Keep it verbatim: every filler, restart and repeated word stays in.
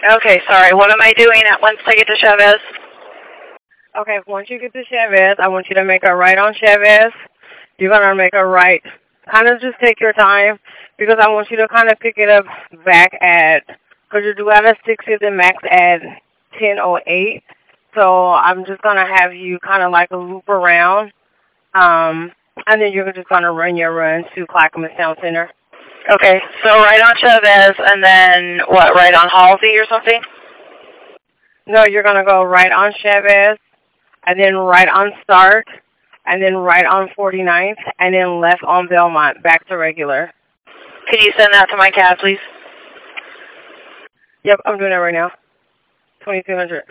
Okay, sorry. What am I doing at once I get to Chavez? Okay, once you get to Chavez, I want you to make a right on Chavez. You're going to make a right. Kind of just take your time because I want you to kind of pick it up back at, because you do have a sixty the max at ten oh eight. So I'm just going to have you kind of like a loop around. Um, and then you're just going to run your run to Clackamas Town Center. Okay, so right on Chavez and then what, right on Halsey or something? No, you're going to go right on Chavez and then right on Start and then right on forty-ninth and then left on Belmont, back to regular. Can you send that to my cab, please? Yep, I'm doing that right now. twenty-two hundred.